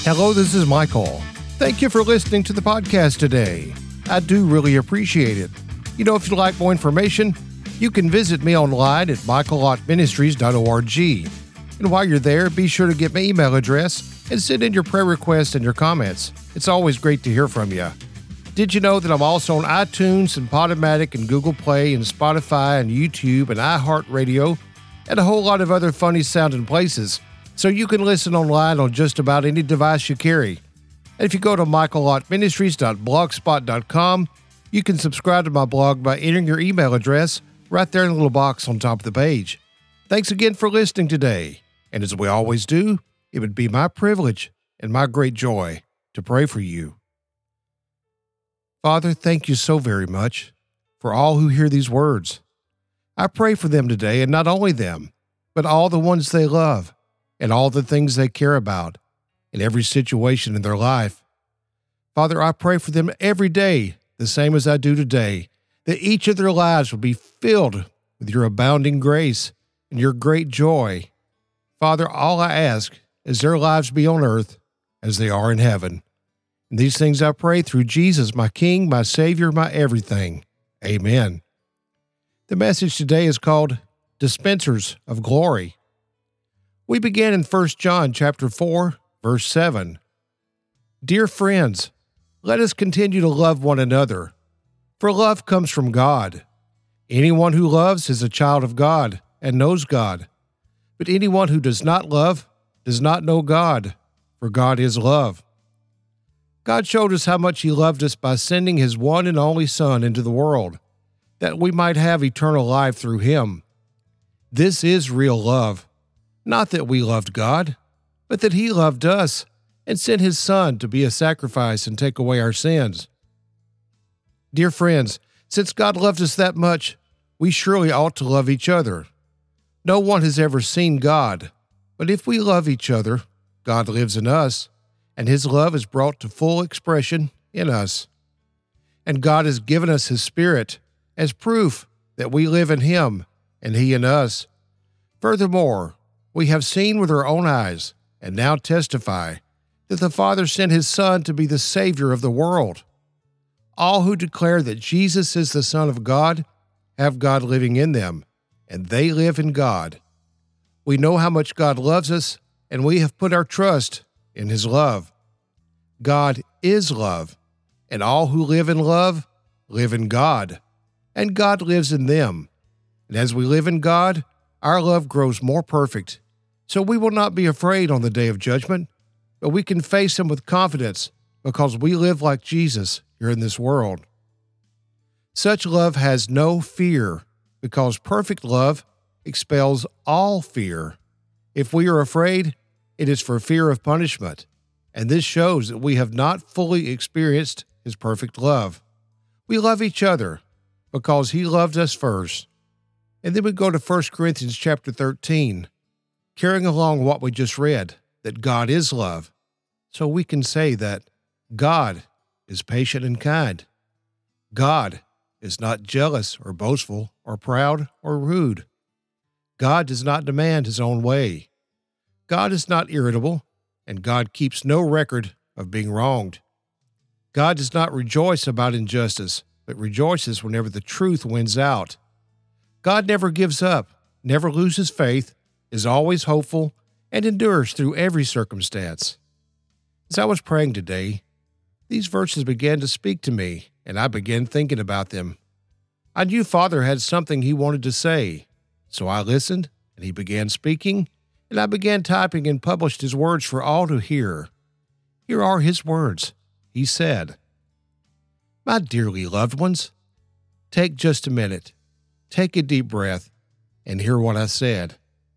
Hello, this is Michael. Thank you for listening to the podcast today. I do really appreciate it. If you'd like more information, you can visit me online at michaellottministries.org. And while you're there, be sure to get my email address and send in your prayer requests and your comments. It's always great to hear from you. Did you know that I'm also on iTunes and Podomatic and Google Play and Spotify and YouTube and iHeartRadio and a whole lot of other funny sounding places, so you can listen online on just about any device you carry. And if you go to michaellottministries.blogspot.com, you can subscribe to my blog by entering your email address right there in the little box on top of the page. Thanks again for listening today. And as we always do, it would be my privilege and my great joy to pray for you. Father, thank you so very much for all who hear these words. I pray for them today, and not only them, but all the ones they love and all the things they care about in every situation in their life. Father, I pray for them every day, the same as I do today, that each of their lives will be filled with your abounding grace and your great joy. Father, all I ask is their lives be on earth as they are in heaven. And these things I pray through Jesus, my King, my Savior, my everything. Amen. The message today is called Dispensers of Glory. We begin in 1 John chapter 4, verse 7. Dear friends, let us continue to love one another, for love comes from God. Anyone who loves is a child of God and knows God. But anyone who does not love does not know God, for God is love. God showed us how much He loved us by sending His one and only Son into the world, that we might have eternal life through Him. This is real love. Not that we loved God, but that He loved us and sent His Son to be a sacrifice and take away our sins. Dear friends, since God loved us that much, we surely ought to love each other. No one has ever seen God, but if we love each other, God lives in us, and His love is brought to full expression in us. And God has given us His Spirit as proof that we live in Him and He in us. Furthermore, we have seen with our own eyes and now testify that the Father sent His Son to be the Savior of the world. All who declare that Jesus is the Son of God have God living in them, and they live in God. We know how much God loves us, and we have put our trust in His love. God is love, and all who live in love live in God, and God lives in them. And as we live in God, our love grows more perfect. So we will not be afraid on the day of judgment, but we can face Him with confidence because we live like Jesus here in this world. Such love has no fear because perfect love expels all fear. If we are afraid, it is for fear of punishment, and this shows that we have not fully experienced His perfect love. We love each other because He loved us first. And then we go to 1 Corinthians chapter 13, carrying along what we just read, that God is love. So we can say that God is patient and kind. God is not jealous or boastful or proud or rude. God does not demand His own way. God is not irritable, and God keeps no record of being wronged. God does not rejoice about injustice, but rejoices whenever the truth wins out. God never gives up, never loses faith, is always hopeful, and endures through every circumstance. As I was praying today, these verses began to speak to me, and I began thinking about them. I knew Father had something He wanted to say, so I listened, and He began speaking, and I began typing and published His words for all to hear. Here are His words. He said, My dearly loved ones, take just a minute, take a deep breath, and hear what I said.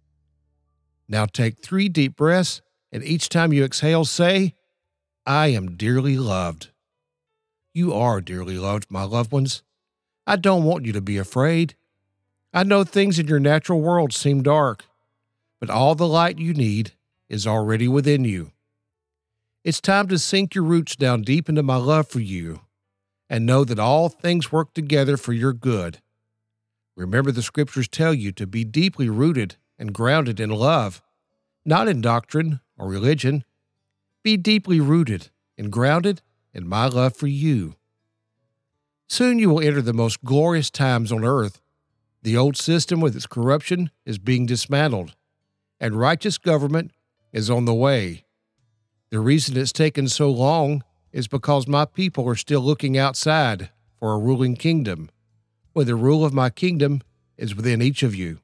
Now take 3 deep breaths, and each time you exhale, say, I am dearly loved. You are dearly loved, my loved ones. I don't want you to be afraid. I know things in your natural world seem dark, but all the light you need is already within you. It's time to sink your roots down deep into my love for you and know that all things work together for your good. Remember, the scriptures tell you to be deeply rooted and grounded in love, not in doctrine or religion. Be deeply rooted and grounded in my love for you. Soon you will enter the most glorious times on earth. The old system with its corruption is being dismantled, and righteous government is on the way. The reason it's taken so long is because my people are still looking outside for a ruling kingdom, when the rule of my kingdom is within each of you.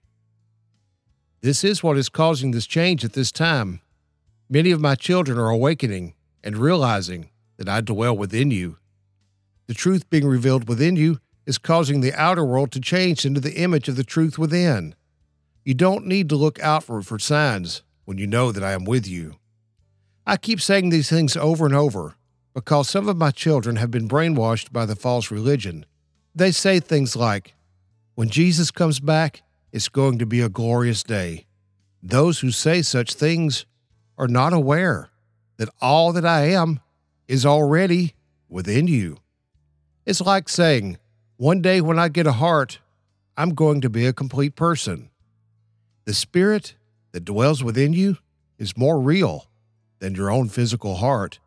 This is what is causing this change at this time. Many of my children are awakening and realizing that I dwell within you. The truth being revealed within you is causing the outer world to change into the image of the truth within. You don't need to look outward for signs when you know that I am with you. I keep saying these things over and over because some of my children have been brainwashed by the false religion. They say things like, "When Jesus comes back, it's going to be a glorious day." Those who say such things are not aware that all that I am is already within you. It's like saying, "One day when I get a heart, I'm going to be a complete person." The spirit that dwells within you is more real than your own physical heart.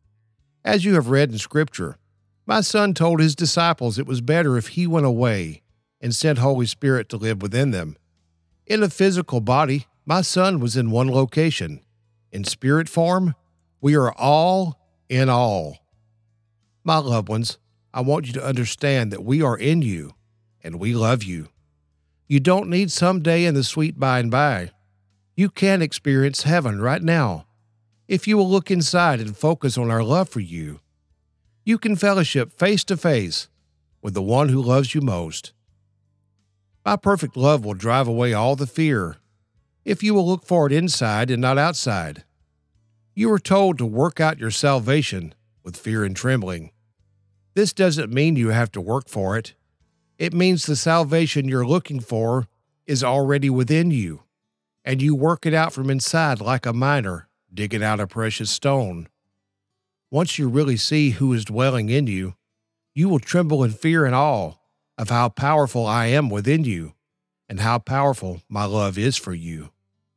As you have read in Scripture, my son told his disciples it was better if he went away and sent Holy Spirit to live within them. In a physical body, my son was in one location. In spirit form, we are all in all. My loved ones, I want you to understand that we are in you and we love you. You don't need someday in the sweet by and by. You can experience heaven right now if you will look inside and focus on our love for you. You can fellowship face to face with the one who loves you most. My perfect love will drive away all the fear if you will look for it inside and not outside. You are told to work out your salvation with fear and trembling. This doesn't mean you have to work for it. It means the salvation you're looking for is already within you, and you work it out from inside like a miner digging out a precious stone. Once you really see who is dwelling in you, you will tremble in fear and awe of how powerful I am within you and how powerful my love is for you.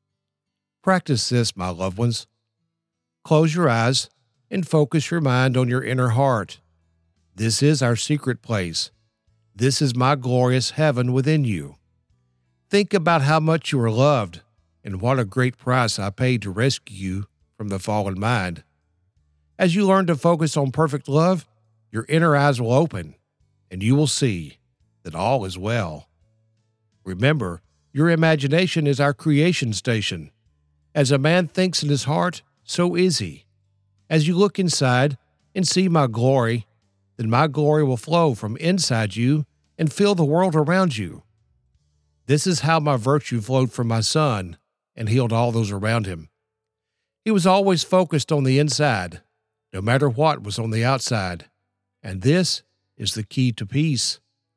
Practice this, my loved ones. Close your eyes and focus your mind on your inner heart. This is our secret place. This is my glorious heaven within you. Think about how much you are loved and what a great price I paid to rescue you from the fallen mind. As you learn to focus on perfect love, your inner eyes will open and you will see that all is well. Remember, your imagination is our creation station. As a man thinks in his heart, so is he. As you look inside and see my glory, then my glory will flow from inside you and fill the world around you. This is how my virtue flowed from my son and healed all those around him. He was always focused on the inside, no matter what was on the outside, and this is the key to peace.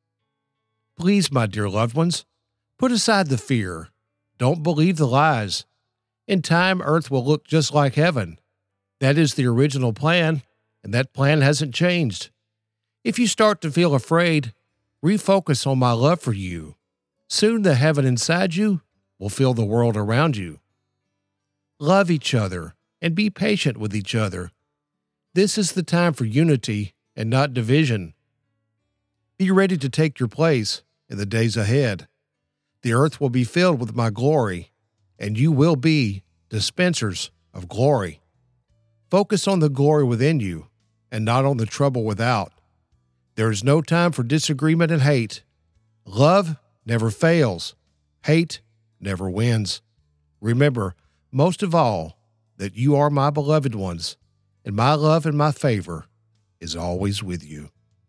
Please, my dear loved ones, put aside the fear. Don't believe the lies. In time, earth will look just like heaven. That is the original plan, and that plan hasn't changed. If you start to feel afraid, refocus on my love for you. Soon the heaven inside you will fill the world around you. Love each other and be patient with each other. This is the time for unity and not division. Be ready to take your place in the days ahead. The earth will be filled with my glory, and you will be dispensers of glory. Focus on the glory within you and not on the trouble without. There is no time for disagreement and hate. Love never fails. Hate never wins. Remember, most of all, that you are my beloved ones, and my love and my favor is always with you.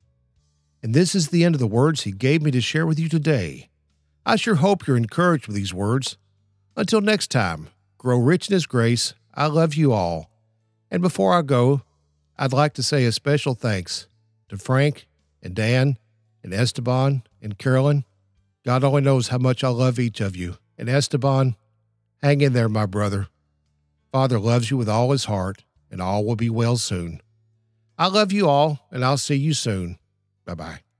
And this is the end of the words he gave me to share with you today. I sure hope you're encouraged with these words. Until next time, grow rich in his grace. I love you all. And before I go, I'd like to say a special thanks to Frank and Dan and Esteban and Carolyn. God only knows how much I love each of you. And Esteban, hang in there, my brother. Father loves you with all his heart, and all will be well soon. I love you all, and I'll see you soon. Bye-bye.